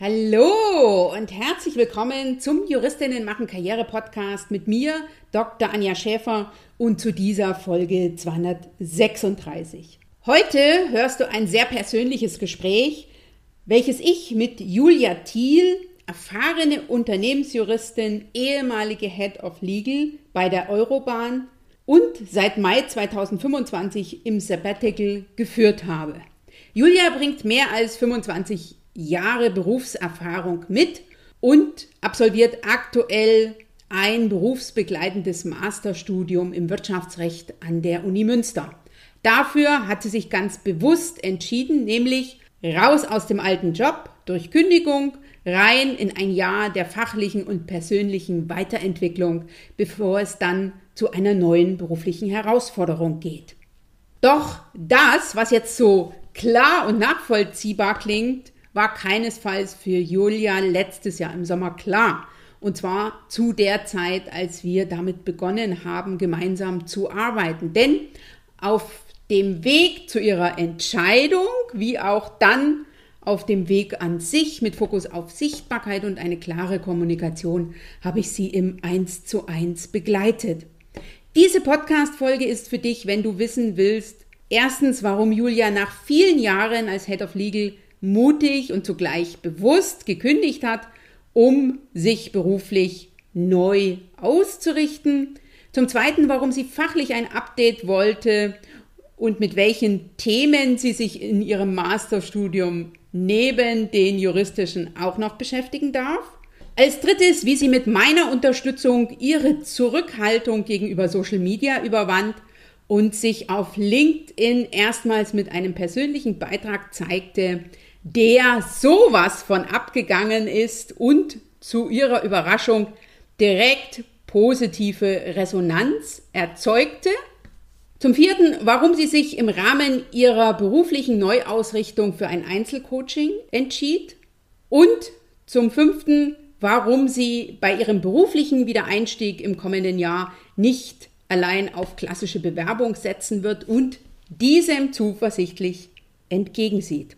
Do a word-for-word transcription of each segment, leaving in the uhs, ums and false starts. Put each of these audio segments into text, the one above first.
Hallo und herzlich willkommen zum Juristinnen machen Karriere Podcast mit mir, Doktor Anja Schäfer, und zu dieser Folge zweihundertsechsunddreißig. Heute hörst du ein sehr persönliches Gespräch, welches ich mit Julia Thiel, erfahrene Unternehmensjuristin, ehemalige Head of Legal bei der Eurobahn und seit Mai zweitausendfünfundzwanzig im Sabbatical geführt habe. Julia bringt mehr als fünfundzwanzig Jahre Berufserfahrung mit und absolviert aktuell ein berufsbegleitendes Masterstudium im Wirtschaftsrecht an der Uni Münster. Dafür hat sie sich ganz bewusst entschieden, nämlich raus aus dem alten Job durch Kündigung, rein in ein Jahr der fachlichen und persönlichen Weiterentwicklung, bevor es dann zu einer neuen beruflichen Herausforderung geht. Doch das, was jetzt so klar und nachvollziehbar klingt, war keinesfalls für Julia letztes Jahr im Sommer klar. Und zwar zu der Zeit, als wir damit begonnen haben, gemeinsam zu arbeiten. Denn auf dem Weg zu ihrer Entscheidung, wie auch dann auf dem Weg an sich mit Fokus auf Sichtbarkeit und eine klare Kommunikation, habe ich sie im eins zu eins begleitet. Diese Podcast-Folge ist für dich, wenn du wissen willst, erstens, warum Julia nach vielen Jahren als Head of Legal mutig und zugleich bewusst gekündigt hat, um sich beruflich neu auszurichten. Zum Zweiten, warum sie fachlich ein Update wollte und mit welchen Themen sie sich in ihrem Masterstudium neben den juristischen auch noch beschäftigen darf. Als drittes, wie sie mit meiner Unterstützung ihre Zurückhaltung gegenüber Social Media überwand und sich auf LinkedIn erstmals mit einem persönlichen Beitrag zeigte, der sowas von abgegangen ist und zu ihrer Überraschung direkt positive Resonanz erzeugte. Zum vierten, warum sie sich im Rahmen ihrer beruflichen Neuausrichtung für ein Einzelcoaching entschied. Und zum fünften, warum sie bei ihrem beruflichen Wiedereinstieg im kommenden Jahr nicht allein auf klassische Bewerbung setzen wird und diesem zuversichtlich entgegensieht.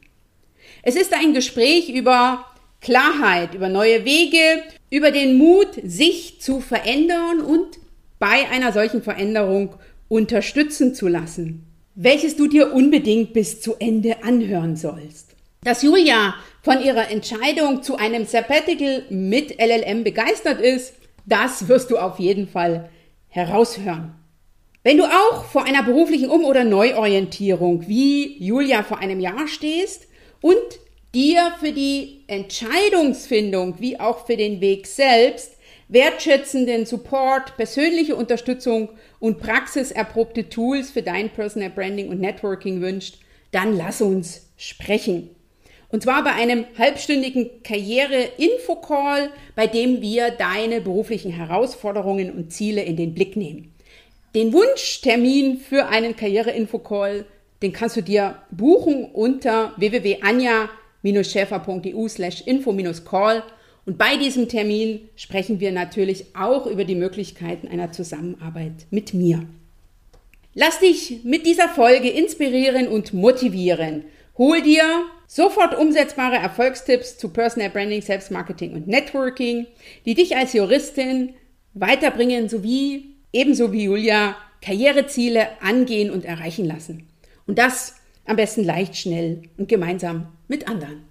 Es ist ein Gespräch über Klarheit, über neue Wege, über den Mut, sich zu verändern und bei einer solchen Veränderung unterstützen zu lassen, welches du dir unbedingt bis zu Ende anhören sollst. Dass Julia von ihrer Entscheidung zu einem Sabbatical mit L L M begeistert ist, das wirst du auf jeden Fall heraushören. Wenn du auch vor einer beruflichen Um- oder Neuorientierung wie Julia vor einem Jahr stehst und dir für die Entscheidungsfindung wie auch für den Weg selbst wertschätzenden Support, persönliche Unterstützung und praxiserprobte Tools für dein Personal Branding und Networking wünscht, dann lass uns sprechen. Und zwar bei einem halbstündigen Karriere-Info-Call, bei dem wir deine beruflichen Herausforderungen und Ziele in den Blick nehmen. Den Wunschtermin für einen Karriere-Info-Call, den kannst du dir buchen unter w w w punkt anja schäfer punkt e u slash info call. Und bei diesem Termin sprechen wir natürlich auch über die Möglichkeiten einer Zusammenarbeit mit mir. Lass dich mit dieser Folge inspirieren und motivieren. Hol dir sofort umsetzbare Erfolgstipps zu Personal Branding, Selbstmarketing und Networking, die dich als Juristin weiterbringen sowie, ebenso wie Julia, Karriereziele angehen und erreichen lassen. Und das am besten leicht, schnell und gemeinsam mit anderen.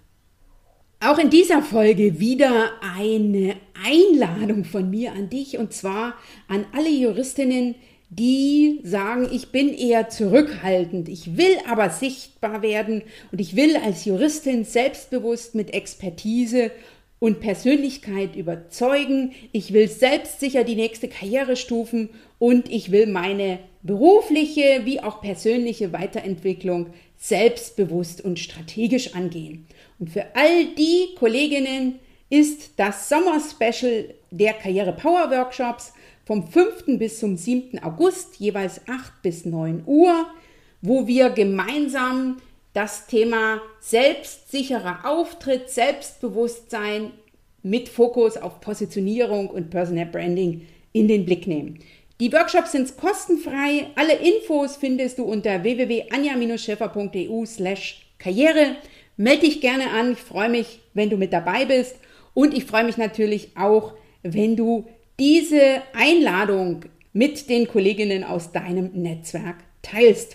Auch in dieser Folge wieder eine Einladung von mir an dich, und zwar an alle Juristinnen, die sagen, ich bin eher zurückhaltend, ich will aber sichtbar werden und ich will als Juristin selbstbewusst mit Expertise und Persönlichkeit überzeugen, ich will selbstsicher die nächste Karrierestufen und ich will meine berufliche wie auch persönliche Weiterentwicklung selbstbewusst und strategisch angehen. Und für all die Kolleginnen ist das Sommer-Special der Karriere Power Workshops vom fünften bis zum siebten August, jeweils acht bis neun Uhr, wo wir gemeinsam das Thema selbstsicherer Auftritt, Selbstbewusstsein mit Fokus auf Positionierung und Personal Branding in den Blick nehmen. Die Workshops sind kostenfrei. Alle Infos findest du unter w w w punkt anja schäfer punkt e u slash karriere. melde dich gerne an. Ich freue mich, wenn du mit dabei bist. Und ich freue mich natürlich auch, wenn du diese Einladung mit den Kolleginnen aus deinem Netzwerk teilst.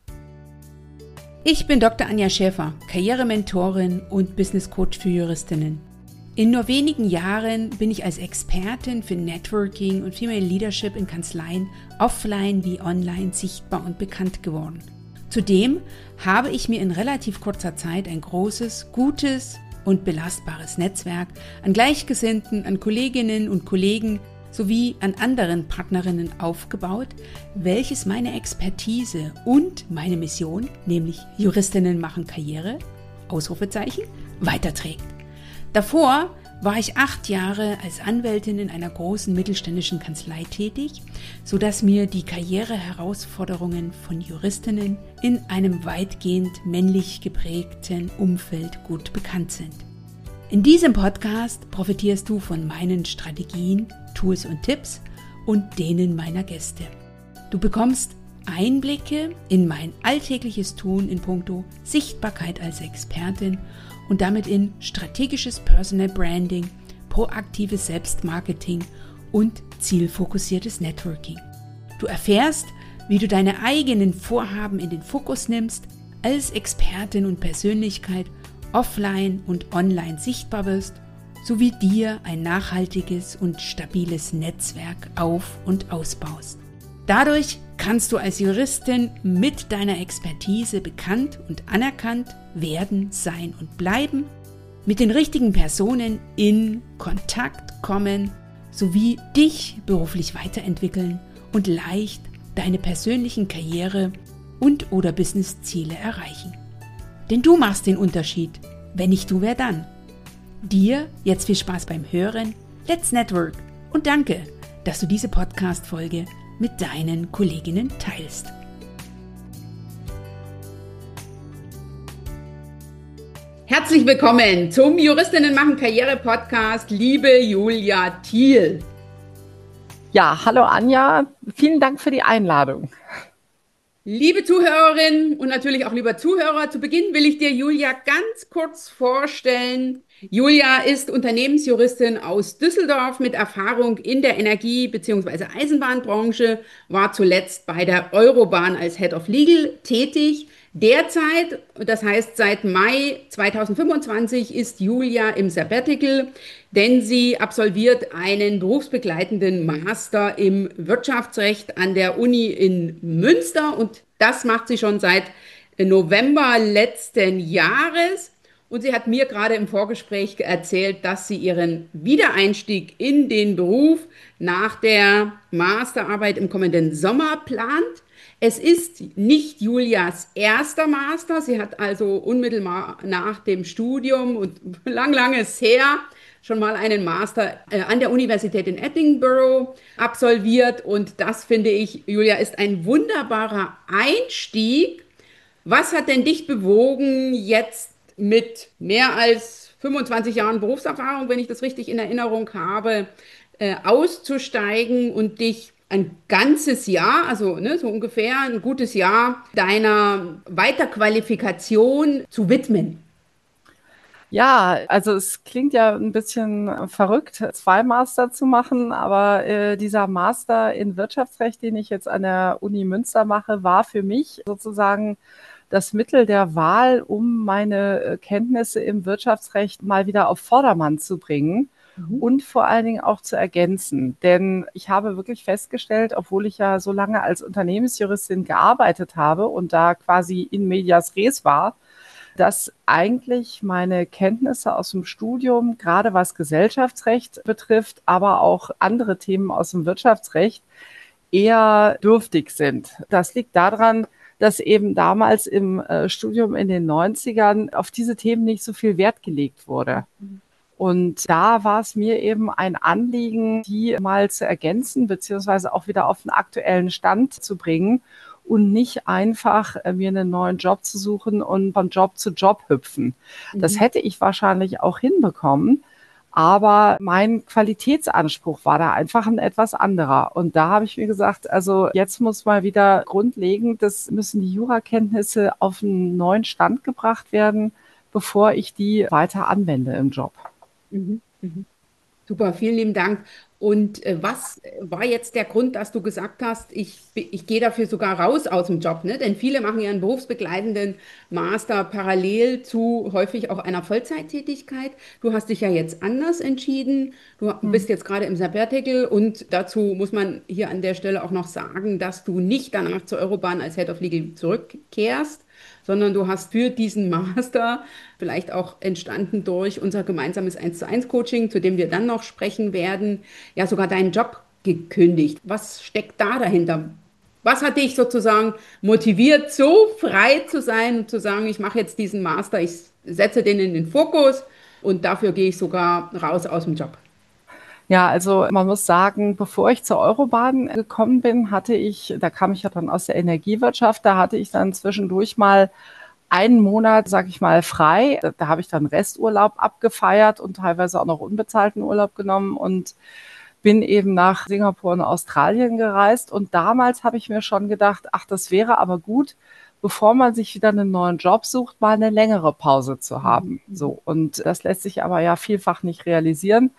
Ich bin Doktor Anja Schäfer, Karrierementorin und Business Coach für Juristinnen. In nur wenigen Jahren bin ich als Expertin für Networking und Female Leadership in Kanzleien offline wie online sichtbar und bekannt geworden. Zudem habe ich mir in relativ kurzer Zeit ein großes, gutes und belastbares Netzwerk an Gleichgesinnten, an Kolleginnen und Kollegen sowie an anderen Partnerinnen aufgebaut, welches meine Expertise und meine Mission, nämlich Juristinnen machen Karriere, Ausrufezeichen, weiterträgt. Davor war ich acht Jahre als Anwältin in einer großen mittelständischen Kanzlei tätig, sodass mir die Karriereherausforderungen von Juristinnen in einem weitgehend männlich geprägten Umfeld gut bekannt sind. In diesem Podcast profitierst du von meinen Strategien, Tools und Tipps und denen meiner Gäste. Du bekommst Einblicke in mein alltägliches Tun in puncto Sichtbarkeit als Expertin und damit in strategisches Personal Branding, proaktives Selbstmarketing und zielfokussiertes Networking. Du erfährst, wie du deine eigenen Vorhaben in den Fokus nimmst, als Expertin und Persönlichkeit offline und online sichtbar wirst, sowie dir ein nachhaltiges und stabiles Netzwerk auf- und ausbaust. Dadurch kannst du als Juristin mit deiner Expertise bekannt und anerkannt werden, sein und bleiben, mit den richtigen Personen in Kontakt kommen, sowie dich beruflich weiterentwickeln und leicht deine persönlichen Karriere- und oder Businessziele erreichen. Denn du machst den Unterschied. Wenn nicht du, wer dann? Dir jetzt viel Spaß beim Hören, let's network und danke, dass du diese Podcast-Folge mit deinen Kolleginnen teilst. Herzlich willkommen zum Juristinnen machen Karriere Podcast, liebe Julia Thiel. Ja, hallo Anja, vielen Dank für die Einladung. Liebe Zuhörerinnen und natürlich auch lieber Zuhörer, zu Beginn will ich dir Julia ganz kurz vorstellen. Julia ist Unternehmensjuristin aus Düsseldorf mit Erfahrung in der Energie- bzw. Eisenbahnbranche, war zuletzt bei der Eurobahn als Head of Legal tätig. Derzeit, das heißt seit Mai zweitausendfünfundzwanzig, ist Julia im Sabbatical, denn sie absolviert einen berufsbegleitenden Master im Wirtschaftsrecht an der Uni in Münster und das macht sie schon seit November letzten Jahres. Und sie hat mir gerade im Vorgespräch erzählt, dass sie ihren Wiedereinstieg in den Beruf nach der Masterarbeit im kommenden Sommer plant. Es ist nicht Julias erster Master. Sie hat also unmittelbar nach dem Studium und lang, lang ist her schon mal einen Master äh, an der Universität in Edinburgh absolviert. Und das finde ich, Julia, ist ein wunderbarer Einstieg. Was hat denn dich bewogen, jetzt mit mehr als fünfundzwanzig Jahren Berufserfahrung, wenn ich das richtig in Erinnerung habe, äh, auszusteigen und dich ein ganzes Jahr, also ne, so ungefähr ein gutes Jahr deiner Weiterqualifikation zu widmen? Ja, also es klingt ja ein bisschen verrückt, zwei Master zu machen, aber äh, dieser Master in Wirtschaftsrecht, den ich jetzt an der Uni Münster mache, war für mich sozusagen das Mittel der Wahl, um meine Kenntnisse im Wirtschaftsrecht mal wieder auf Vordermann zu bringen. Mhm. Und vor allen Dingen auch zu ergänzen. Denn ich habe wirklich festgestellt, obwohl ich ja so lange als Unternehmensjuristin gearbeitet habe und da quasi in medias res war, dass eigentlich meine Kenntnisse aus dem Studium, gerade was Gesellschaftsrecht betrifft, aber auch andere Themen aus dem Wirtschaftsrecht, eher dürftig sind. Das liegt daran, dass eben damals im Studium in den neunzigern auf diese Themen nicht so viel Wert gelegt wurde. Mhm. Und da war es mir eben ein Anliegen, die mal zu ergänzen, beziehungsweise auch wieder auf den aktuellen Stand zu bringen und nicht einfach äh, mir einen neuen Job zu suchen und von Job zu Job hüpfen. Mhm. Das hätte ich wahrscheinlich auch hinbekommen, aber mein Qualitätsanspruch war da einfach ein etwas anderer. Und da habe ich mir gesagt, also jetzt muss mal wieder grundlegend, das müssen die Jurakenntnisse auf einen neuen Stand gebracht werden. bevor ich die weiter anwende im Job. Mhm. Mhm. Super, vielen lieben Dank. Und äh, was war jetzt der Grund, dass du gesagt hast, ich, ich gehe dafür sogar raus aus dem Job, ne? Denn viele machen ja einen berufsbegleitenden Master parallel zu häufig auch einer Vollzeittätigkeit. Du hast dich ja jetzt anders entschieden. Du bist jetzt gerade im Sabbatical und dazu muss man hier an der Stelle auch noch sagen, dass du nicht danach zur Eurobahn als Head of Legal zurückkehrst, sondern du hast für diesen Master, vielleicht auch entstanden durch unser gemeinsames eins zu eins Coaching, zu dem wir dann noch sprechen werden, ja sogar deinen Job gekündigt. Was steckt da dahinter? Was hat dich sozusagen motiviert, so frei zu sein und zu sagen, ich mache jetzt diesen Master, ich setze den in den Fokus und dafür gehe ich sogar raus aus dem Job? Ja, also man muss sagen, bevor ich zur Eurobahn gekommen bin, hatte ich, da kam ich ja dann aus der Energiewirtschaft, da hatte ich dann zwischendurch mal einen Monat, sag ich mal, frei. Da, da habe ich dann Resturlaub abgefeiert und teilweise auch noch unbezahlten Urlaub genommen und bin eben nach Singapur und Australien gereist. Und damals habe ich mir schon gedacht, ach, das wäre aber gut, bevor man sich wieder einen neuen Job sucht, mal eine längere Pause zu haben. So. Und das lässt sich aber ja vielfach nicht realisieren.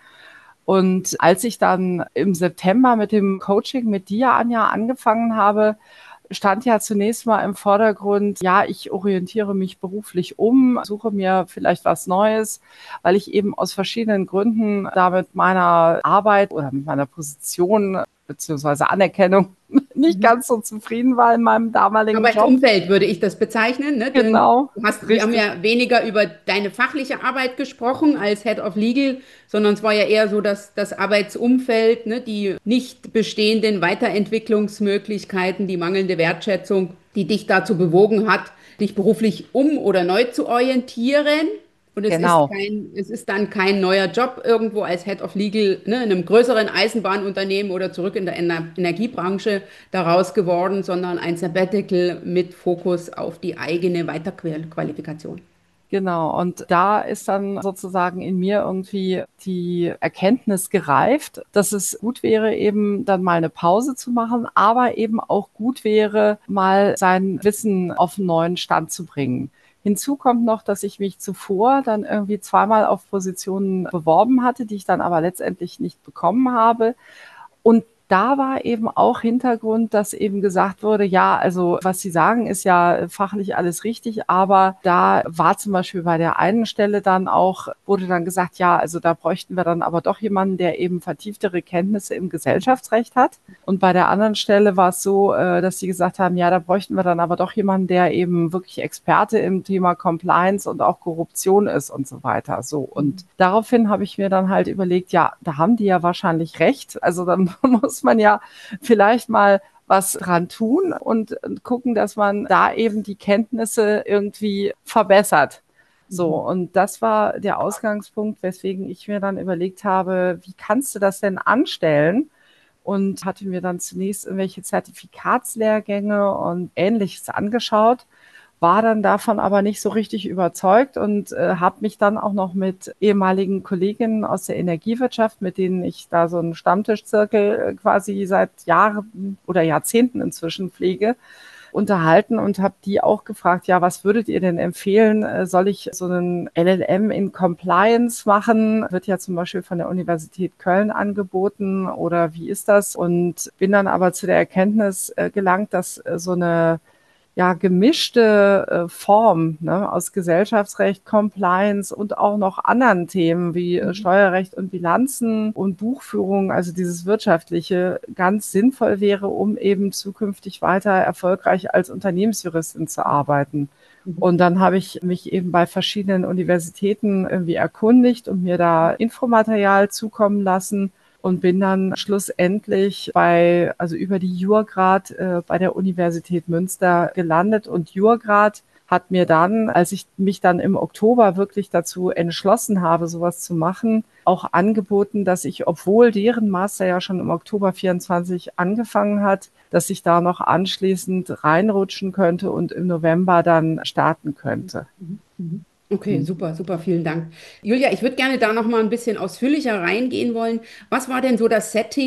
Und als ich dann im September mit dem Coaching mit dir, Anja, angefangen habe, stand ja zunächst mal im Vordergrund, ja, ich orientiere mich beruflich um, suche mir vielleicht was Neues, weil ich eben aus verschiedenen Gründen da mit meiner Arbeit oder mit meiner Position beziehungsweise Anerkennung nicht Mhm. ganz so zufrieden war in meinem damaligen Job. Arbeitsumfeld würde ich das bezeichnen, ne? Denn Genau, du hast, wir haben richtig. ja weniger über deine fachliche Arbeit gesprochen als Head of Legal, sondern es war ja eher so, dass das Arbeitsumfeld, ne, die nicht bestehenden Weiterentwicklungsmöglichkeiten, die mangelnde Wertschätzung, die dich dazu bewogen hat, dich beruflich um oder neu zu orientieren. Und es ist Genau. kein, es ist dann kein neuer Job irgendwo als Head of Legal, ne, in einem größeren Eisenbahnunternehmen oder zurück in der Ener Energiebranche daraus geworden, sondern ein Sabbatical mit Fokus auf die eigene Weiterqualifikation. Genau, und da ist dann sozusagen in mir irgendwie die Erkenntnis gereift, dass es gut wäre, eben dann mal eine Pause zu machen, aber eben auch gut wäre, mal sein Wissen auf einen neuen Stand zu bringen. Hinzu kommt noch, dass ich mich zuvor dann irgendwie zweimal auf Positionen beworben hatte, die ich dann aber letztendlich nicht bekommen habe. Und da war eben auch Hintergrund, dass eben gesagt wurde, ja, also was Sie sagen, ist ja fachlich alles richtig, aber da war zum Beispiel bei der einen Stelle dann auch, wurde dann gesagt, ja, also da bräuchten wir dann aber doch jemanden, der eben vertieftere Kenntnisse im Gesellschaftsrecht hat. Und bei der anderen Stelle war es so, äh, dass sie gesagt haben, ja, da bräuchten wir dann aber doch jemanden, der eben wirklich Experte im Thema Compliance und auch Korruption ist und so weiter. So. Und daraufhin habe ich mir dann halt überlegt, ja, da haben die ja wahrscheinlich recht. Also dann muss man ja vielleicht mal was dran tun und gucken, dass man da eben die Kenntnisse irgendwie verbessert. So, und das war der Ausgangspunkt, weswegen ich mir dann überlegt habe, wie kannst du das denn anstellen? Und hatte mir dann zunächst irgendwelche Zertifikatslehrgänge und Ähnliches angeschaut, war dann davon aber nicht so richtig überzeugt und äh, habe mich dann auch noch mit ehemaligen Kolleginnen aus der Energiewirtschaft, mit denen ich da so einen Stammtischzirkel äh, quasi seit Jahren oder Jahrzehnten inzwischen pflege, unterhalten und habe die auch gefragt, ja, was würdet ihr denn empfehlen? Äh, Soll ich so einen L L M in Compliance machen? Wird ja zum Beispiel von der Universität Köln angeboten oder wie ist das? Und bin dann aber zu der Erkenntnis äh, gelangt, dass äh, so eine ja, gemischte äh, Form, ne, aus Gesellschaftsrecht, Compliance und auch noch anderen Themen wie äh, Mhm. Steuerrecht und Bilanzen und Buchführung, also dieses Wirtschaftliche, ganz sinnvoll wäre, um eben zukünftig weiter erfolgreich als Unternehmensjuristin zu arbeiten. Mhm. Und dann habe ich mich eben bei verschiedenen Universitäten irgendwie erkundigt und mir da Infomaterial zukommen lassen und bin dann schlussendlich bei, also über die Jurgrad äh, bei der Universität Münster gelandet. Und Jurgrad hat mir dann, als ich mich dann im Oktober wirklich dazu entschlossen habe, sowas zu machen, auch angeboten, dass ich, obwohl deren Master ja schon im Oktober vierundzwanzig angefangen hat, dass ich da noch anschließend reinrutschen könnte und im November dann starten könnte. Mhm. Mhm. Okay, super, super, vielen Dank. Julia, ich würde gerne da noch mal ein bisschen ausführlicher reingehen wollen. Was war denn so das Setting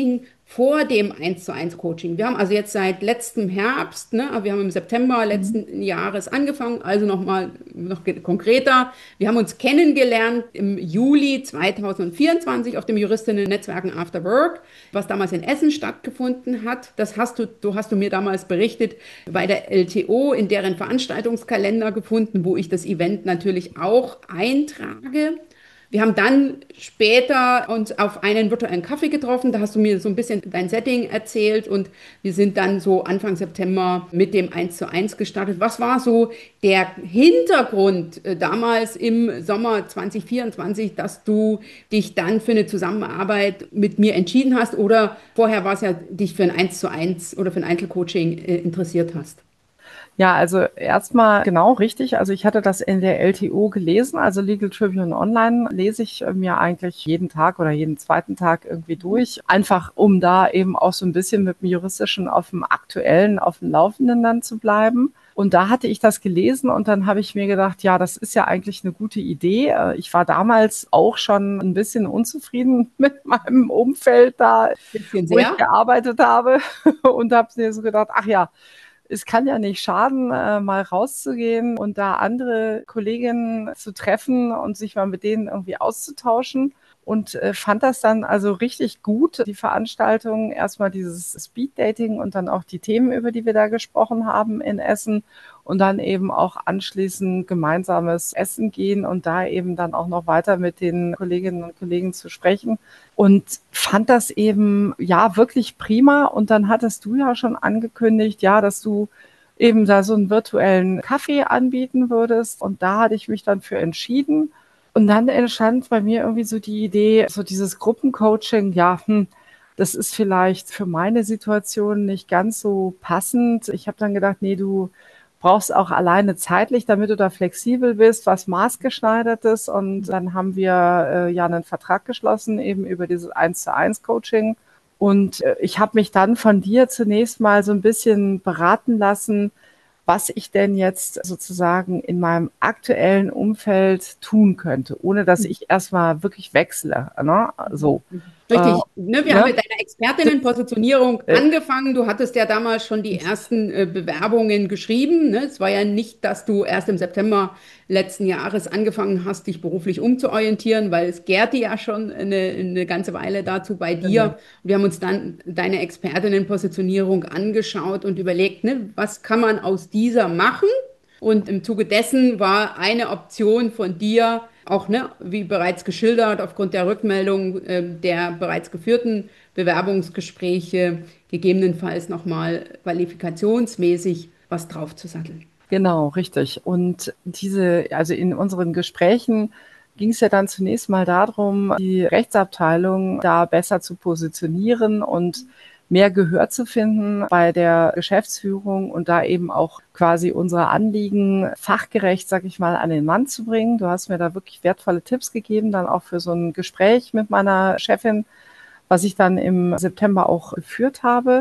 vor dem eins zu eins Coaching. Wir haben also jetzt seit letztem Herbst, ne, wir haben im September letzten Jahres angefangen, also nochmal noch ge- konkreter. Wir haben uns kennengelernt im Juli zweitausendvierundzwanzig auf dem Juristinnen-Netzwerken After Work, was damals in Essen stattgefunden hat. Das hast du, du hast du mir damals berichtet, bei der L T O in deren Veranstaltungskalender gefunden, wo ich das Event natürlich auch eintrage. Wir haben dann später uns auf einen virtuellen Kaffee getroffen. Da hast du mir so ein bisschen dein Setting erzählt und wir sind dann so Anfang September mit dem eins zu eins gestartet. Was war so der Hintergrund äh, damals im Sommer zweitausendvierundzwanzig, dass du dich dann für eine Zusammenarbeit mit mir entschieden hast oder vorher war es ja, dich für ein eins zu eins oder für ein Einzelcoaching äh, interessiert hast? Ja, also erstmal genau richtig. Also ich hatte das in der L T O gelesen, also Legal Tribune Online lese ich äh, mir eigentlich jeden Tag oder jeden zweiten Tag irgendwie durch, einfach um da eben auch so ein bisschen mit dem Juristischen auf dem Aktuellen, auf dem Laufenden dann zu bleiben. Und da hatte ich das gelesen und dann habe ich mir gedacht, ja, das ist ja eigentlich eine gute Idee. Äh, Ich war damals auch schon ein bisschen unzufrieden mit meinem Umfeld da, Bisschen wo ich sehr. gearbeitet habe und habe mir so gedacht, ach ja, es kann ja nicht schaden, äh, mal rauszugehen und da andere Kolleginnen zu treffen und sich mal mit denen irgendwie auszutauschen. Und äh, fand das dann also richtig gut, die Veranstaltung, erstmal dieses Speed-Dating und dann auch die Themen, über die wir da gesprochen haben in Essen und dann eben auch anschließend gemeinsames Essen gehen und da eben dann auch noch weiter mit den Kolleginnen und Kollegen zu sprechen und fand das eben ja wirklich prima. Und dann hattest du ja schon angekündigt, ja, dass du eben da so einen virtuellen Kaffee anbieten würdest. Und da hatte ich mich dann für entschieden. Und dann entstand bei mir irgendwie so die Idee, so dieses Gruppencoaching, ja, hm, das ist vielleicht für meine Situation nicht ganz so passend. Ich habe dann gedacht, nee, du brauchst auch alleine zeitlich, damit du da flexibel bist, was maßgeschneidertes. Und dann haben wir äh, ja einen Vertrag geschlossen, eben über dieses eins zu eins Coaching. Und äh, ich habe mich dann von dir zunächst mal so ein bisschen beraten lassen, was ich denn jetzt sozusagen in meinem aktuellen Umfeld tun könnte, ohne dass ich erstmal wirklich wechsle. Ne? So. Äh, Richtig, ne, wir haben ne? mit deiner Expertinnenpositionierung Äh, angefangen. Du hattest ja damals schon die ersten äh, Bewerbungen geschrieben. Ne? Es war ja nicht, dass du erst im September letzten Jahres angefangen hast, dich beruflich umzuorientieren, weil es gärte ja schon eine, eine ganze Weile dazu bei genau. dir. Wir haben uns dann deine Expertinnenpositionierung angeschaut und überlegt, ne, was kann man aus dieser machen? Und im Zuge dessen war eine Option von dir, auch ne, wie bereits geschildert, aufgrund der Rückmeldung äh, der bereits geführten Bewerbungsgespräche, gegebenenfalls nochmal qualifikationsmäßig was draufzusatteln. Genau, richtig. Und diese, also in unseren Gesprächen ging es ja dann zunächst mal darum, die Rechtsabteilung da besser zu positionieren und mehr Gehör zu finden bei der Geschäftsführung und da eben auch quasi unsere Anliegen fachgerecht, sag ich mal, an den Mann zu bringen. Du hast mir da wirklich wertvolle Tipps gegeben, dann auch für so ein Gespräch mit meiner Chefin, was ich dann im September auch geführt habe.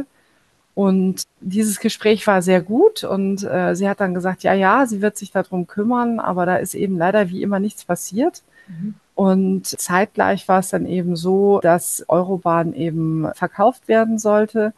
Und dieses Gespräch war sehr gut und äh, sie hat dann gesagt, ja, ja, sie wird sich darum kümmern, aber da ist eben leider wie immer nichts passiert. Und zeitgleich war es dann eben so, dass Eurobahn eben verkauft werden sollte.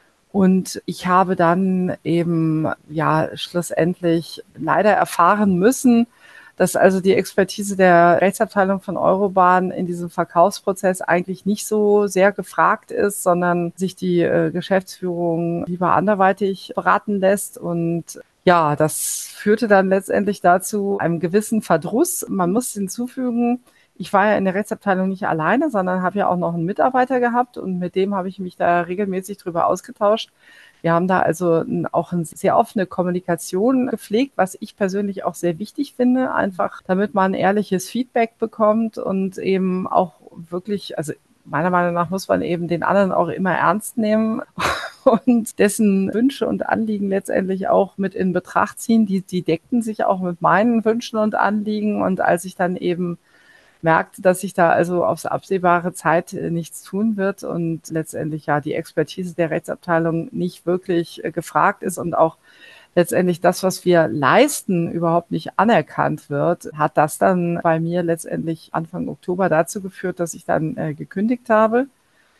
Und ich habe dann eben, ja, schlussendlich leider erfahren müssen, dass also die Expertise der Rechtsabteilung von Eurobahn in diesem Verkaufsprozess eigentlich nicht so sehr gefragt ist, sondern sich die äh, Geschäftsführung lieber anderweitig beraten lässt. Und ja, das führte dann letztendlich dazu einem gewissen Verdruss. Man muss hinzufügen, ich war ja in der Rechtsabteilung nicht alleine, sondern habe ja auch noch einen Mitarbeiter gehabt und mit dem habe ich mich da regelmäßig drüber ausgetauscht. Wir haben da also auch eine sehr offene Kommunikation gepflegt, was ich persönlich auch sehr wichtig finde, einfach damit man ehrliches Feedback bekommt und eben auch wirklich, also meiner Meinung nach muss man eben den anderen auch immer ernst nehmen und dessen Wünsche und Anliegen letztendlich auch mit in Betracht ziehen. Die, die deckten sich auch mit meinen Wünschen und Anliegen. Und als ich dann eben merkte, dass sich da also aufs absehbare Zeit äh, nichts tun wird und letztendlich ja die Expertise der Rechtsabteilung nicht wirklich äh, gefragt ist und auch letztendlich das, was wir leisten, überhaupt nicht anerkannt wird, hat das dann bei mir letztendlich Anfang Oktober dazu geführt, dass ich dann äh, gekündigt habe.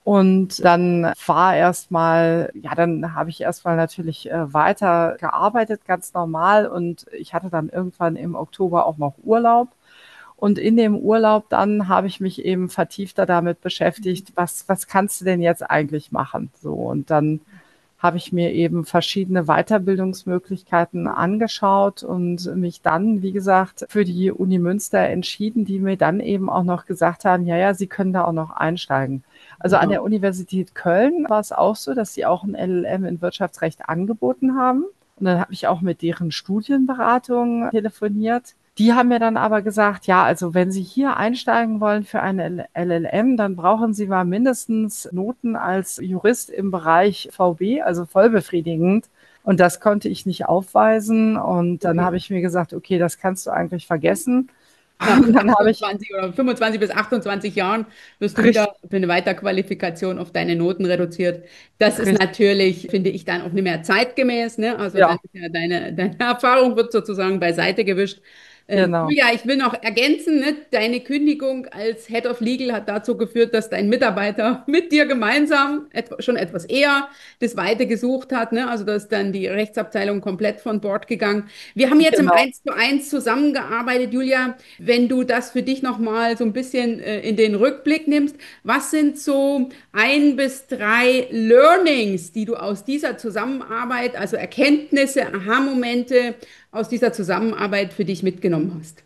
Und dann war erstmal, ja, dann habe ich erstmal natürlich äh, weiter gearbeitet, ganz normal. Und ich hatte dann irgendwann im Oktober auch noch Urlaub. Und in dem Urlaub dann habe ich mich eben vertiefter damit beschäftigt, was, was kannst du denn jetzt eigentlich machen? So, und dann habe ich mir eben verschiedene Weiterbildungsmöglichkeiten angeschaut und mich dann, wie gesagt, für die Uni Münster entschieden, die mir dann eben auch noch gesagt haben, ja, ja, Sie können da auch noch einsteigen. Also an der Universität Köln war es auch so, dass sie auch ein L L M in Wirtschaftsrecht angeboten haben. Und dann habe ich auch mit deren Studienberatung telefoniert. Die haben mir dann aber gesagt, ja, also wenn Sie hier einsteigen wollen für ein L L M, dann brauchen Sie mal mindestens Noten als Jurist im Bereich V B, also vollbefriedigend. Und das konnte ich nicht aufweisen. Und dann habe ich mir gesagt, okay, das kannst du eigentlich vergessen. Nach achtundzwanzig oder fünfundzwanzig bis achtundzwanzig Jahren wirst du wieder für eine Weiterqualifikation auf deine Noten reduziert. Das ist Richtig. natürlich, finde ich, dann auch nicht mehr zeitgemäß, ne? Also dann Ja, ist ja deine, deine Erfahrung wird sozusagen beiseite gewischt. Ähm, genau. ja, ich will noch ergänzen, ne? Deine Kündigung als Head of Legal hat dazu geführt, dass dein Mitarbeiter mit dir gemeinsam etwa, schon etwas eher das Weite gesucht hat, ne? Also da ist dann die Rechtsabteilung komplett von Bord gegangen. Wir haben jetzt im Genau. Eins zu eins zusammengearbeitet, Julia. Wenn du das für dich nochmal so ein bisschen äh, in den Rückblick nimmst, was sind so ein bis drei Learnings, die du aus dieser Zusammenarbeit, also Erkenntnisse, Aha-Momente aus dieser Zusammenarbeit für dich mitgenommen hast?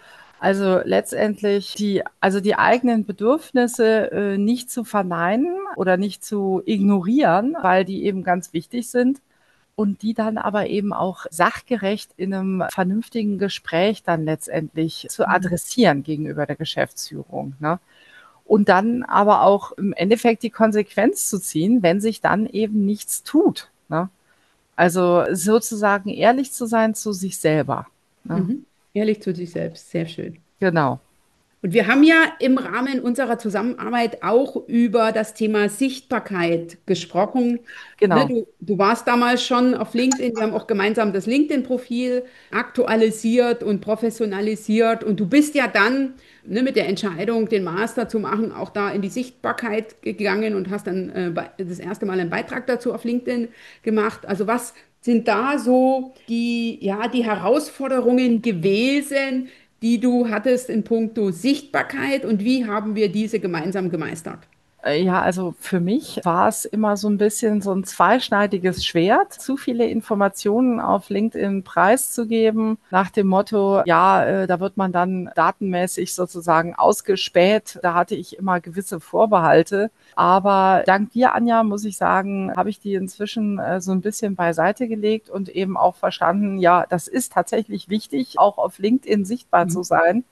Also letztendlich die, also die eigenen Bedürfnisse äh, nicht zu verneinen oder nicht zu ignorieren, weil die eben ganz wichtig sind und die dann aber eben auch sachgerecht in einem vernünftigen Gespräch dann letztendlich zu adressieren gegenüber der Geschäftsführung, ne? Und dann aber auch im Endeffekt die Konsequenz zu ziehen, wenn sich dann eben nichts tut, ne? Also sozusagen ehrlich zu sein zu sich selber, ne? Mhm. Ehrlich zu sich selbst, sehr schön. Genau, Und wir haben ja im Rahmen unserer Zusammenarbeit auch über das Thema Sichtbarkeit gesprochen. Ne, genau. du, du warst damals schon auf LinkedIn, wir haben auch gemeinsam das LinkedIn-Profil aktualisiert und professionalisiert. Und du bist ja dann ne, mit der Entscheidung, den Master zu machen, auch da in die Sichtbarkeit gegangen und hast dann äh, bei- das erste Mal einen Beitrag dazu auf LinkedIn gemacht. Also was sind da so die, ja, die Herausforderungen gewesen, die du hattest in puncto Sichtbarkeit und wie haben wir diese gemeinsam gemeistert? Äh, Ja, also für mich war es immer so ein bisschen so ein zweischneidiges Schwert, zu viele Informationen auf LinkedIn preiszugeben, nach dem Motto, ja, äh, da wird man dann datenmäßig sozusagen ausgespäht. Da hatte ich immer gewisse Vorbehalte. Aber dank dir, Anja, muss ich sagen, habe ich die inzwischen äh, so ein bisschen beiseite gelegt und eben auch verstanden, ja, das ist tatsächlich wichtig, auch auf LinkedIn sichtbar zu Mhm. sein.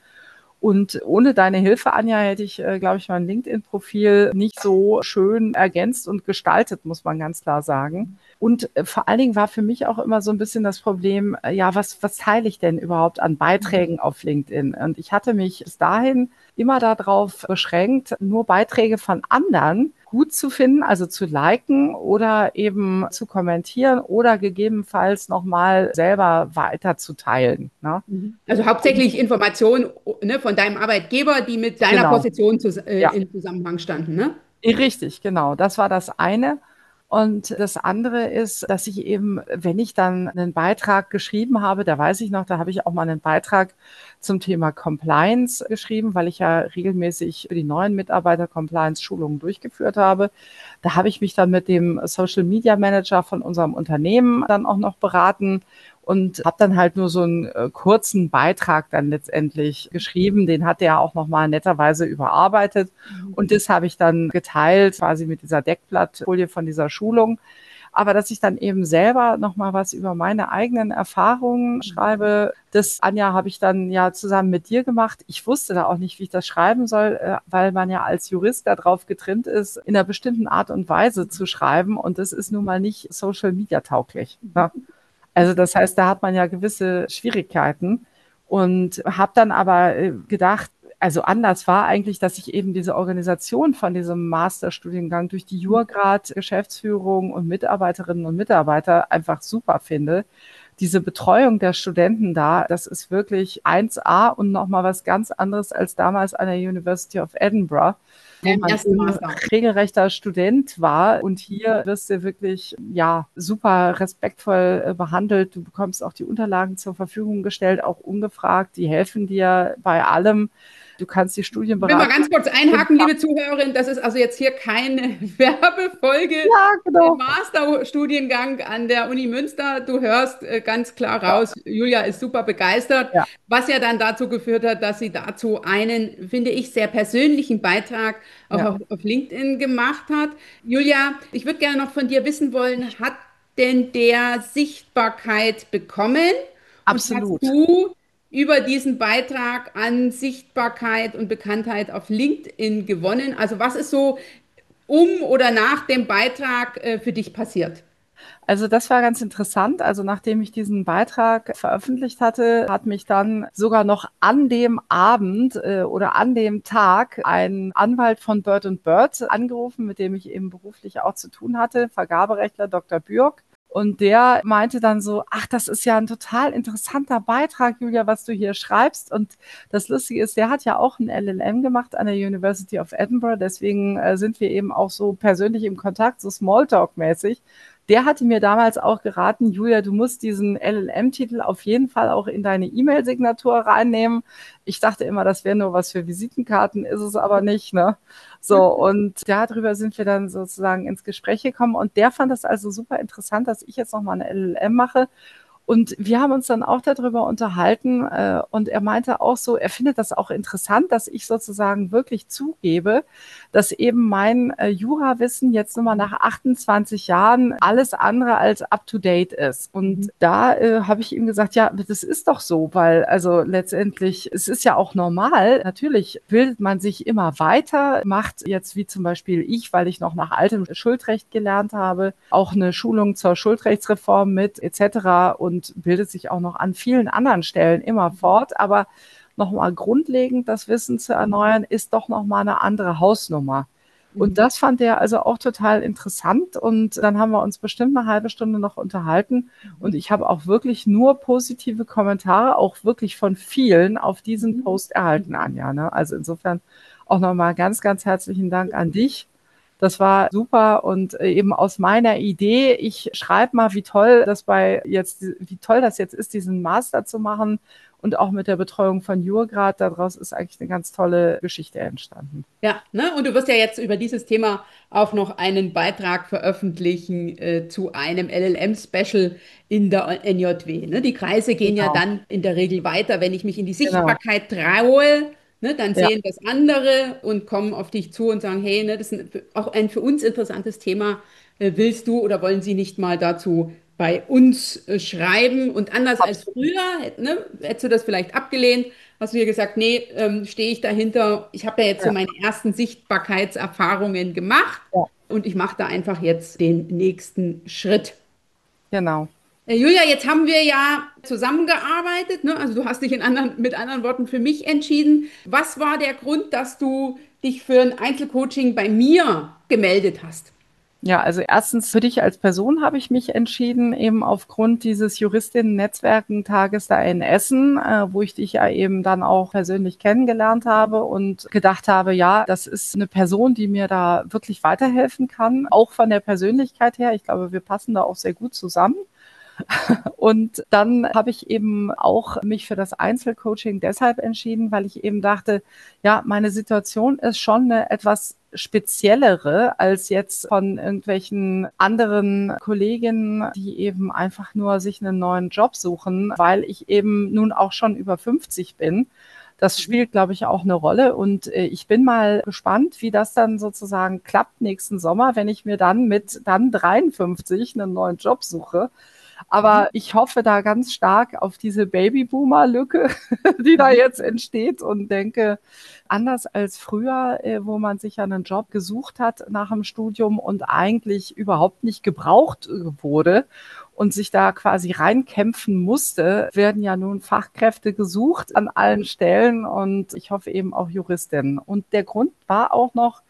Und ohne deine Hilfe, Anja, hätte ich, äh, glaube ich, mein LinkedIn-Profil nicht so schön ergänzt und gestaltet, muss man ganz klar sagen. Und äh, vor allen Dingen war für mich auch immer so ein bisschen das Problem, äh, ja, was, was teile ich denn überhaupt an Beiträgen auf LinkedIn? Und ich hatte mich bis dahin immer darauf beschränkt, nur Beiträge von anderen gut zu finden, also zu liken oder eben zu kommentieren oder gegebenenfalls nochmal selber weiter zu teilen, ne? Mhm. Also hauptsächlich Informationen ne, von deinem Arbeitgeber, die mit deiner Genau, Position zus äh, ja. in Zusammenhang standen, ne? Richtig, genau. Das war das eine. Und das andere ist, dass ich eben, wenn ich dann einen Beitrag geschrieben habe, da weiß ich noch, da habe ich auch mal einen Beitrag zum Thema Compliance geschrieben, weil ich ja regelmäßig für die neuen Mitarbeiter Compliance-Schulungen durchgeführt habe. Da habe ich mich dann mit dem Social Media Manager von unserem Unternehmen dann auch noch beraten und habe dann halt nur so einen äh, kurzen Beitrag dann letztendlich geschrieben. Den hat der auch nochmal netterweise überarbeitet. Und das habe ich dann geteilt, quasi mit dieser Deckblattfolie von dieser Schulung. Aber dass ich dann eben selber nochmal was über meine eigenen Erfahrungen schreibe, das, Anja, habe ich dann ja zusammen mit dir gemacht. Ich wusste da auch nicht, wie ich das schreiben soll, äh, weil man ja als Jurist darauf getrimmt ist, in einer bestimmten Art und Weise zu schreiben. Und das ist nun mal nicht Social Media tauglich, ne? Also das heißt, da hat man ja gewisse Schwierigkeiten und habe dann aber äh, gedacht, also anders war eigentlich, dass ich eben diese Organisation von diesem Masterstudiengang durch die Jurgrad, Geschäftsführung und Mitarbeiterinnen und Mitarbeiter einfach super finde, diese Betreuung der Studenten da, das ist wirklich eins A und nochmal was ganz anderes als damals an der University of Edinburgh, wo Im man ersten eben Master. regelrechter Student war. Und hier wirst du wirklich, ja, super respektvoll äh, behandelt. Du bekommst auch die Unterlagen zur Verfügung gestellt, auch ungefragt. Die helfen dir bei allem. Du kannst die Ich will mal Studienberatung. ganz kurz einhaken, liebe Zuhörerin. Das ist also jetzt hier keine Werbefolge. Ja, Der genau. Masterstudiengang an der Uni Münster. Du hörst äh, ganz klar raus, Julia ist super begeistert, Ja, was ja dann dazu geführt hat, dass sie dazu einen, finde ich, sehr persönlichen Beitrag auch ja, auf, auf LinkedIn gemacht hat. Julia, ich würde gerne noch von dir wissen wollen, hat denn der Sichtbarkeit bekommen und hast absolut. du über diesen Beitrag an Sichtbarkeit und Bekanntheit auf LinkedIn gewonnen? Also was ist so um oder nach dem Beitrag äh, für dich passiert? Also das war ganz interessant. Also nachdem ich diesen Beitrag veröffentlicht hatte, hat mich dann sogar noch an dem Abend äh, oder an dem Tag ein Anwalt von Bird and Bird angerufen, mit dem ich eben beruflich auch zu tun hatte, Vergaberechtler Doktor Björk. Und der meinte dann so, ach, das ist ja ein total interessanter Beitrag, Julia, was du hier schreibst. Und das Lustige ist, der hat ja auch ein L L M gemacht an der University of Edinburgh. Deswegen äh, sind wir eben auch so persönlich im Kontakt, so Smalltalk-mäßig. Der hatte mir damals auch geraten, Julia, du musst diesen L L M-Titel auf jeden Fall auch in deine E-Mail-Signatur reinnehmen. Ich dachte immer, das wäre nur was für Visitenkarten, ist es aber nicht, ne? So, und darüber sind wir dann sozusagen ins Gespräch gekommen und der fand das also super interessant, dass ich jetzt nochmal eine L L M mache. Und wir haben uns dann auch darüber unterhalten äh, und er meinte auch so, er findet das auch interessant, dass ich sozusagen wirklich zugebe, dass eben mein äh, Jurawissen jetzt nochmal nach achtundzwanzig Jahren alles andere als up-to-date ist. Und da äh, habe ich ihm gesagt, ja, das ist doch so, weil also letztendlich, es ist ja auch normal, natürlich bildet man sich immer weiter, macht jetzt wie zum Beispiel ich, weil ich noch nach altem Schuldrecht gelernt habe, auch eine Schulung zur Schuldrechtsreform mit et cetera und bildet sich auch noch an vielen anderen Stellen immer fort. Aber nochmal grundlegend das Wissen zu erneuern, ist doch nochmal eine andere Hausnummer. Und Mhm. das fand er also auch total interessant. Und dann haben wir uns bestimmt eine halbe Stunde noch unterhalten. Und ich habe auch wirklich nur positive Kommentare, auch wirklich von vielen, auf diesen Mhm. Post erhalten, Anja. Ne? Also insofern auch nochmal ganz, ganz herzlichen Dank an dich. Das war super und eben aus meiner Idee, ich schreibe mal, wie toll das bei jetzt, wie toll das jetzt ist, diesen Master zu machen und auch mit der Betreuung von Jurgrad, daraus ist eigentlich eine ganz tolle Geschichte entstanden. Ja, ne? Und du wirst ja jetzt über dieses Thema auch noch einen Beitrag veröffentlichen äh, zu einem L L M-Special in der N J W. Ne? Die Kreise gehen ja Genau, dann in der Regel weiter, wenn ich mich in die genau. Sichtbarkeit traue. Ne, dann Ja, sehen das andere und kommen auf dich zu und sagen, hey, ne, das ist ein, auch ein für uns interessantes Thema. Äh, willst du oder wollen Sie nicht mal dazu bei uns äh, schreiben? Und anders als absolut. früher, hätt- ne, hättest du das vielleicht abgelehnt, hast du dir gesagt, nee, ähm, stehe ich dahinter. Ich habe ja jetzt so Ja, meine ersten Sichtbarkeitserfahrungen gemacht ja, und ich mache da einfach jetzt den nächsten Schritt. genau. Äh, Julia, jetzt haben wir ja zusammengearbeitet, ne? Also du hast dich in anderen, mit anderen Worten für mich entschieden. Was war der Grund, dass du dich für ein Einzelcoaching bei mir gemeldet hast? Ja, also erstens für dich als Person habe ich mich entschieden, eben aufgrund dieses Juristinnen-Netzwerkentages da in Essen, äh, wo ich dich ja eben dann auch persönlich kennengelernt habe und gedacht habe, ja, das ist eine Person, die mir da wirklich weiterhelfen kann, auch von der Persönlichkeit her. Ich glaube, wir passen da auch sehr gut zusammen. Und dann habe ich eben auch mich für das Einzelcoaching deshalb entschieden, weil ich eben dachte, ja, meine Situation ist schon eine etwas speziellere als jetzt von irgendwelchen anderen Kolleginnen, die eben einfach nur sich einen neuen Job suchen, weil ich eben nun auch schon über fünfzig bin. Das spielt, glaube ich, auch eine Rolle. Und äh, ich bin mal gespannt, wie das dann sozusagen klappt nächsten Sommer, wenn ich mir dann mit dann dreiundfünfzig einen neuen Job suche. Aber ich hoffe da ganz stark auf diese Babyboomer-Lücke, die da jetzt entsteht und denke, anders als früher, äh, wo man sich ja einen Job gesucht hat nach dem Studium und eigentlich überhaupt nicht gebraucht äh, wurde und sich da quasi reinkämpfen musste, werden ja nun Fachkräfte gesucht an allen Stellen und ich hoffe eben auch Juristinnen. Und der Grund war auch noch,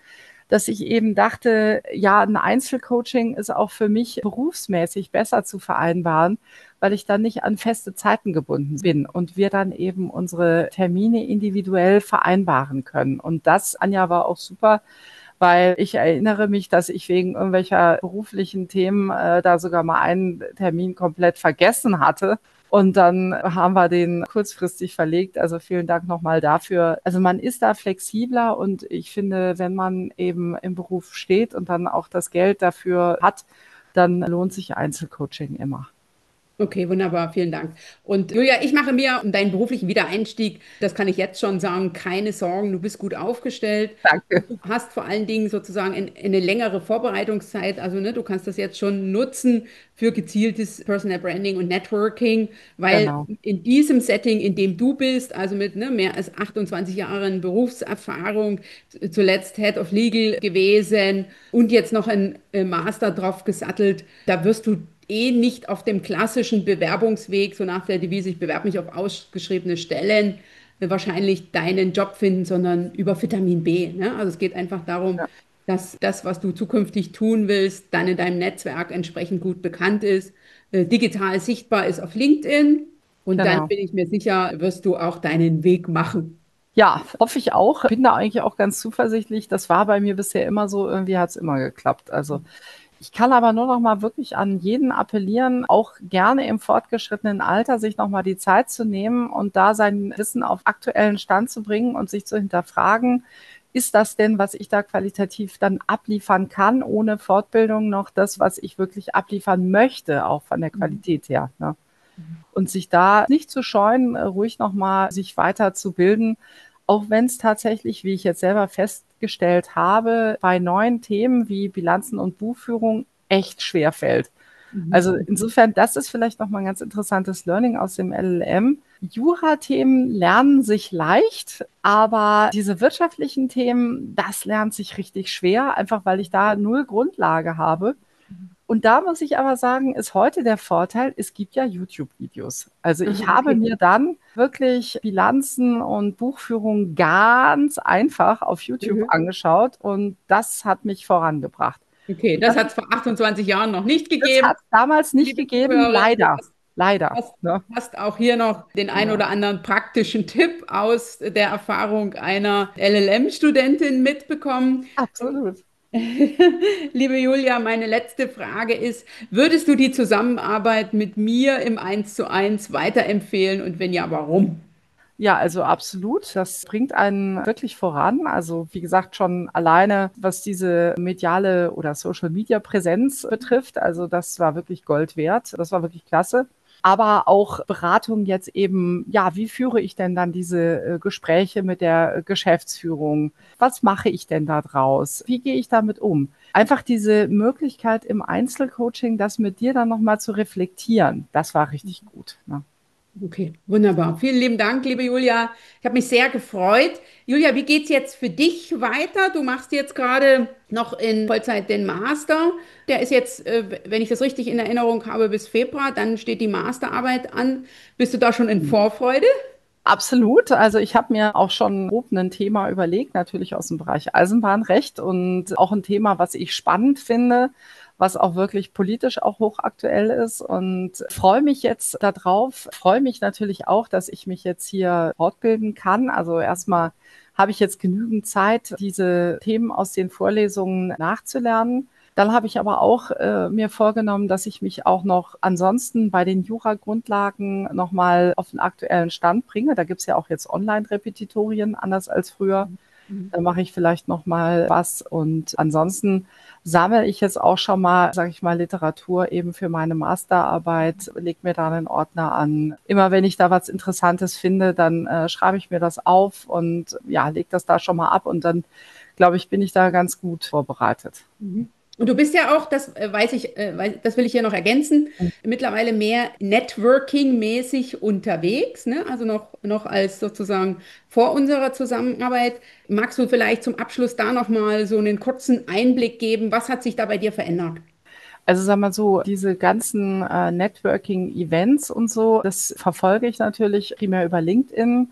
dass ich eben dachte, ja, ein Einzelcoaching ist auch für mich berufsmäßig besser zu vereinbaren, weil ich dann nicht an feste Zeiten gebunden bin und wir dann eben unsere Termine individuell vereinbaren können. Und das, Anja, war auch super, weil ich erinnere mich, dass ich wegen irgendwelcher beruflichen Themen äh, da sogar mal einen Termin komplett vergessen hatte. Und dann haben wir den kurzfristig verlegt. Also vielen Dank nochmal dafür. Also man ist da flexibler und ich finde, wenn man eben im Beruf steht und dann auch das Geld dafür hat, dann lohnt sich Einzelcoaching immer. Okay, wunderbar, vielen Dank. Und Julia, ich mache mir um deinen beruflichen Wiedereinstieg, das kann ich jetzt schon sagen, keine Sorgen, du bist gut aufgestellt. Danke. Du hast vor allen Dingen sozusagen ein- eine längere Vorbereitungszeit, also ne, du kannst das jetzt schon nutzen für gezieltes Personal Branding und Networking, weil Genau. in diesem Setting, in dem du bist, also mit ne, mehr als achtundzwanzig Jahren Berufserfahrung, zuletzt Head of Legal gewesen und jetzt noch ein äh, Master drauf gesattelt, da wirst du eh nicht auf dem klassischen Bewerbungsweg, so nach der Devise, ich bewerbe mich auf ausgeschriebene Stellen, äh, wahrscheinlich deinen Job finden, sondern über Vitamin B. Ne? Also es geht einfach darum, Ja, dass das, was du zukünftig tun willst, dann in deinem Netzwerk entsprechend gut bekannt ist, äh, digital sichtbar ist auf LinkedIn und dann genau. bin ich mir sicher, wirst du auch deinen Weg machen. Ja, hoffe ich auch. Bin da eigentlich auch ganz zuversichtlich. Das war bei mir bisher immer so. Irgendwie hat es immer geklappt. Also ich kann aber nur noch mal wirklich an jeden appellieren, auch gerne im fortgeschrittenen Alter sich noch mal die Zeit zu nehmen und da sein Wissen auf aktuellen Stand zu bringen und sich zu hinterfragen, ist das denn, was ich da qualitativ dann abliefern kann, ohne Fortbildung noch das, was ich wirklich abliefern möchte, auch von der Qualität her, ne? Und sich da nicht zu scheuen, äh, ruhig noch mal sich weiterzubilden, auch wenn es tatsächlich, wie ich jetzt selber festgestellt habe, bei neuen Themen wie Bilanzen und Buchführung echt schwer fällt. Also Mhm. insofern, das ist vielleicht noch mal ein ganz interessantes Learning aus dem L L M. Jura-Themen lernen sich leicht, aber diese wirtschaftlichen Themen, das lernt sich richtig schwer, einfach weil ich da null Grundlage habe. Und da muss ich aber sagen, ist heute der Vorteil, es gibt ja YouTube-Videos. Also Aha, ich habe okay. mir dann wirklich Bilanzen und Buchführung ganz einfach auf YouTube Mhm. angeschaut und das hat mich vorangebracht. Okay, Und das das, hat es vor achtundzwanzig Jahren noch nicht das gegeben. hat es damals nicht Liebe gegeben, Zuhörer, du leider. hast, Leider. hast, Ne? hast auch hier noch den ein Ja, oder anderen praktischen Tipp aus der Erfahrung einer L L M-Studentin mitbekommen. absolut. Liebe Julia, meine letzte Frage ist, würdest du die Zusammenarbeit mit mir im Eins zu eins weiterempfehlen und wenn ja, warum? Ja, also absolut. Das bringt einen wirklich voran. Also wie gesagt, schon alleine, was diese mediale oder Social Media Präsenz betrifft. Also das war wirklich Gold wert. Das war wirklich klasse. Aber auch Beratung jetzt eben, ja, wie führe ich denn dann diese äh, Gespräche mit der Geschäftsführung? Was mache ich denn da draus? Wie gehe ich damit um? Einfach diese Möglichkeit im Einzelcoaching, das mit dir dann nochmal zu reflektieren, das war richtig gut. Ne? Okay, wunderbar. Vielen lieben Dank, liebe Julia. Ich habe mich sehr gefreut. Julia, wie geht's jetzt für dich weiter? Du machst jetzt gerade noch in Vollzeit den Master. Der ist jetzt, äh, wenn ich das richtig in Erinnerung habe, bis Februar. Dann steht die Masterarbeit an. Bist du da schon in Vorfreude? Absolut. Also ich habe mir auch schon grob ein Thema überlegt, natürlich aus dem Bereich Eisenbahnrecht und auch ein Thema, was ich spannend finde, was auch wirklich politisch auch hochaktuell ist und freue mich jetzt darauf. Freue mich natürlich auch, dass ich mich jetzt hier fortbilden kann. Also erstmal habe ich jetzt genügend Zeit, diese Themen aus den Vorlesungen nachzulernen. Dann habe ich aber auch äh, mir vorgenommen, dass ich mich auch noch ansonsten bei den Jura-Grundlagen nochmal auf den aktuellen Stand bringe. Da gibt es ja auch jetzt Online-Repetitorien, anders als früher. Mhm. Da mache ich vielleicht nochmal was. Und ansonsten sammle ich jetzt auch schon mal, sage ich mal, Literatur eben für meine Masterarbeit, lege mir da einen Ordner an. Immer wenn ich da was Interessantes finde, dann äh, schreibe ich mir das auf und ja, lege das da schon mal ab und dann, glaube ich, bin ich da ganz gut vorbereitet. Mhm. Und du bist ja auch, das äh, weiß ich, äh, weiß, das will ich hier noch ergänzen, mittlerweile mehr Networking-mäßig unterwegs, ne? Also noch, noch als sozusagen vor unserer Zusammenarbeit. Magst du vielleicht zum Abschluss da nochmal so einen kurzen Einblick geben? Was hat sich da bei dir verändert? Also sag mal so, diese ganzen äh, Networking-Events und so, das verfolge ich natürlich primär über LinkedIn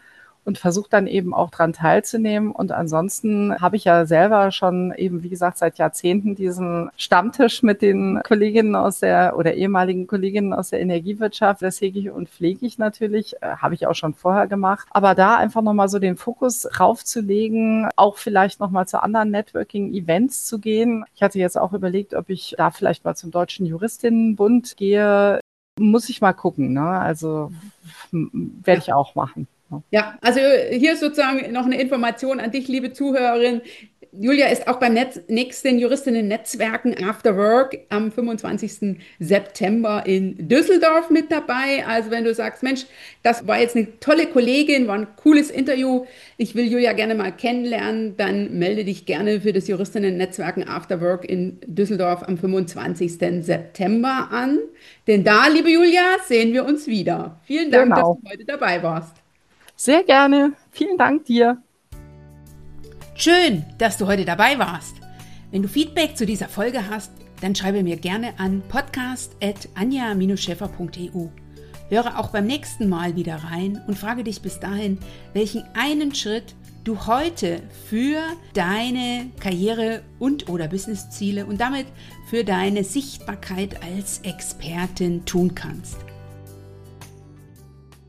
und versuche dann eben auch dran teilzunehmen. Und ansonsten habe ich ja selber schon eben, wie gesagt, seit Jahrzehnten diesen Stammtisch mit den Kolleginnen aus der oder ehemaligen Kolleginnen aus der Energiewirtschaft. Das hege ich und pflege ich natürlich, äh, habe ich auch schon vorher gemacht. Aber da einfach nochmal so den Fokus raufzulegen, auch vielleicht nochmal zu anderen Networking-Events zu gehen. Ich hatte jetzt auch überlegt, ob ich da vielleicht mal zum Deutschen Juristinnenbund gehe. Muss ich mal gucken, ne? Also werde ich auch machen. Ja, also hier ist sozusagen noch eine Information an dich, liebe Zuhörerin. Julia ist auch beim Netz, nächsten Juristinnen-Netzwerken After Work am fünfundzwanzigsten September in Düsseldorf mit dabei. Also wenn du sagst, Mensch, das war jetzt eine tolle Kollegin, war ein cooles Interview, ich will Julia gerne mal kennenlernen, dann melde dich gerne für das Juristinnen-Netzwerken After Work in Düsseldorf am fünfundzwanzigsten September an. Denn da, liebe Julia, sehen wir uns wieder. Vielen Dank, Genau. dass du heute dabei warst. Sehr gerne. Vielen Dank dir. Schön, dass du heute dabei warst. Wenn du Feedback zu dieser Folge hast, dann schreibe mir gerne an podcast at anja dash schäfer punkt e u. Höre auch beim nächsten Mal wieder rein und frage dich bis dahin, welchen einen Schritt du heute für deine Karriere- und oder Businessziele und damit für deine Sichtbarkeit als Expertin tun kannst.